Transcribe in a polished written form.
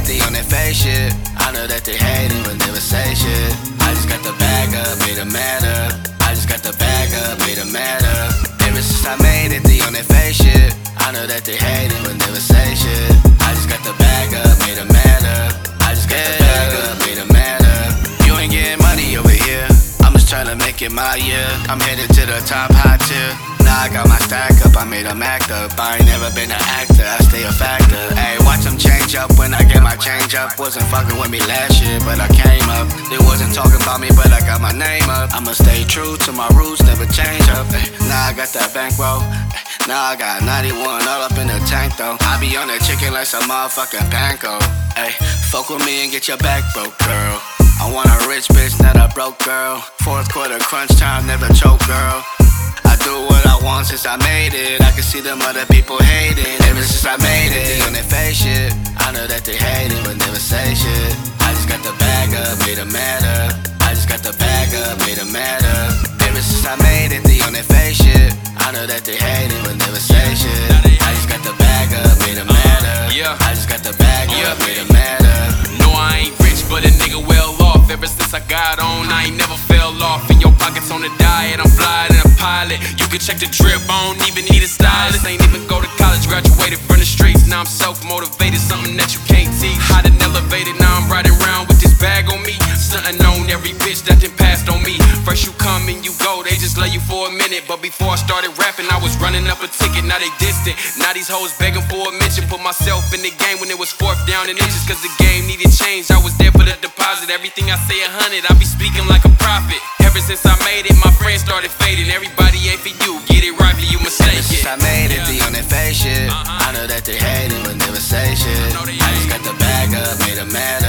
it, they on that fake shit. I know that they hate it but never say shit. I just got the bag up, made them mad up. I just got the bag up, made them mad up. Ever since I made it, they on that fake shit. I know that they hate it but never say shit. I just got the bag up, made them mad up. I just got the bag up, made them mad up. You ain't getting money over here. I'm just tryna make it my year. I'm headed to the top, high tier. Now I got my stack up, I made them act up. I ain't never been an actor, I stay a factor. Ayy, watch them change up when I get my change up. Wasn't fucking with me last year, but I came up. They wasn't talking about me, but I got my name up. I'ma stay true to my roots, never change up. Now I got that bankroll. Now I got 91 all up in the tank though. I be on that chicken like some motherfucking panko. Ayy, fuck with me and get your back broke, girl. I want a rich bitch, not a broke girl. Fourth quarter crunch time, never choke, girl. I do what I want since I made it. I can see them other people hating. Ever since I made it, they on that fake shit. I know that they hate it but never say shit. I just got the bag up, made them mad up. I just got the bag up, made them mad up. Ever since I made it, they on that fake shit. I know that they hate it but never say shit. I just got the bag up, made them mad up. I just got the bag up, made them mad up. No, I ain't rich, but a nigga well off. Ever since I got on, I ain't never fell off. In your pockets on the diet, I'm fly than a pilot. You can check the drip, I don't even need a stylist. Ain't even go to college, graduated from the streets. Now I'm self-motivated, something that you can't teach. Hot and elevated, now I'm riding around with this bag on me. Something on every bitch that done passed on me. First you come and you go, they just love you for a minute. But before I started rapping, I was running up a ticket. Now they distant, now these hoes begging for a mention. Put myself in the game when it was fourth down and inches. Cause the game needed change, I was there for the deposit. Everything I say 100, I be speaking like a prophet. Ever since I made it, my friends started fading. Everybody ain't for you, get it right for you mistaken. Ever since I made it, they on that fake shit. I know that they hate it but never say shit. I just got the bag up, made them mad